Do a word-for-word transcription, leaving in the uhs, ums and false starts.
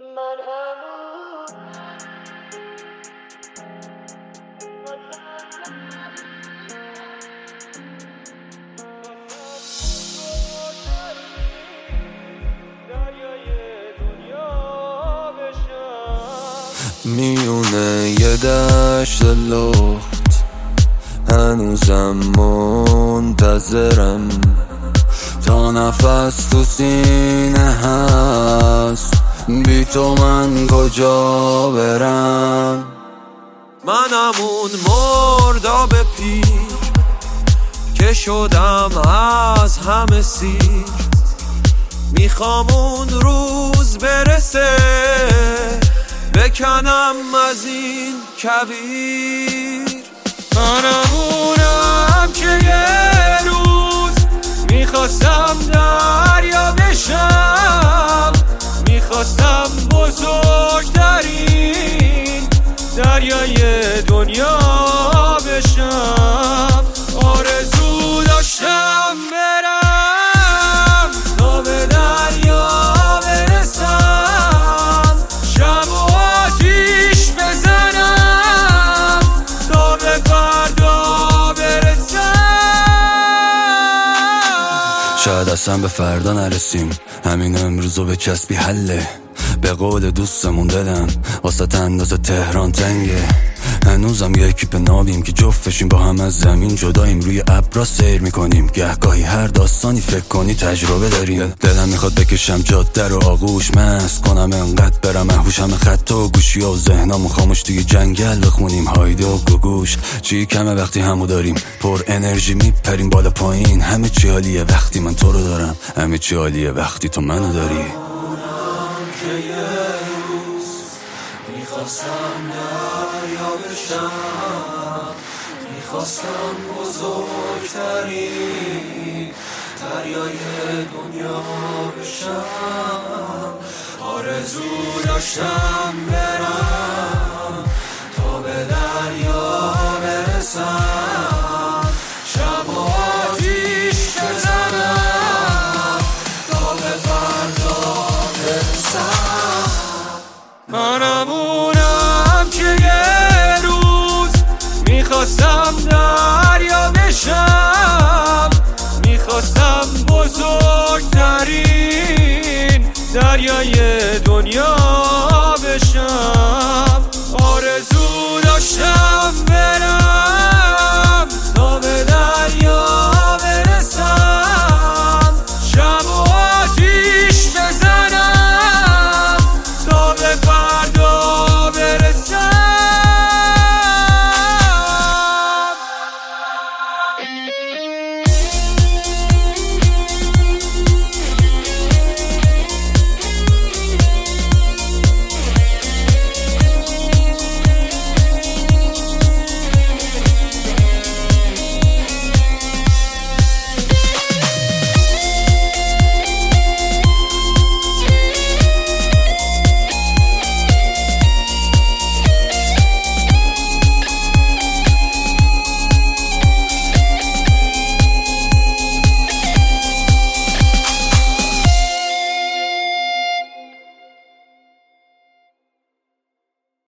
من همون میونه یه دشت لخت هنوزم منتظرم تا نفس تو سینه هست، بی تو من کجا برم؟ منم اون مرداب پیر که شدم از همه سیر، میخوام اون روز برسه بکنم از این کویر. منم اونم که یه روز میخواستم دریا بشم، میخواستم بزرگترین دریای دنیا بشم. آرزو داشتم برم تا به دریا برسم، شب و آتیش بزنم تا به فردا برسم. شاید اصلا به فردا نرسیم، همین امروزو به چسبی حله. به قول دوستمون دلم واسه اندازه تهران تنگه، هنوزم یه اکیپ نابیم که جفتشیم با هم از زمین جداییم، روی ابرا سیر میکنیم. گهگاهی هر داستانی فکر کنی تجربه داریم. دلم میخواد بکشم جاده رو آغوش، مست کنم انقدر برم محوشم خط و گوشی و ذهنامو خاموش توی جنگل بخونیم هایده و گوگوش. چی کمه وقتی همو داریم، پر انرژی میپریم بالا پایین. همه چی عالیه وقتی من تو رو دارم، همه چی عالیه وقتی تو منو داری. که یه روز میخواستم دریا بشم، میخواستم بزرگترین دریای دنیا بشم. آرزو داشتم برم تا به دریا برسم، شب و آتیش بزنم تا به فردا برسم. منم اونم که یه روز میخواستم دریا بشم، میخواستم بزرگترین دریای دنیا بشم. آرزو داشتم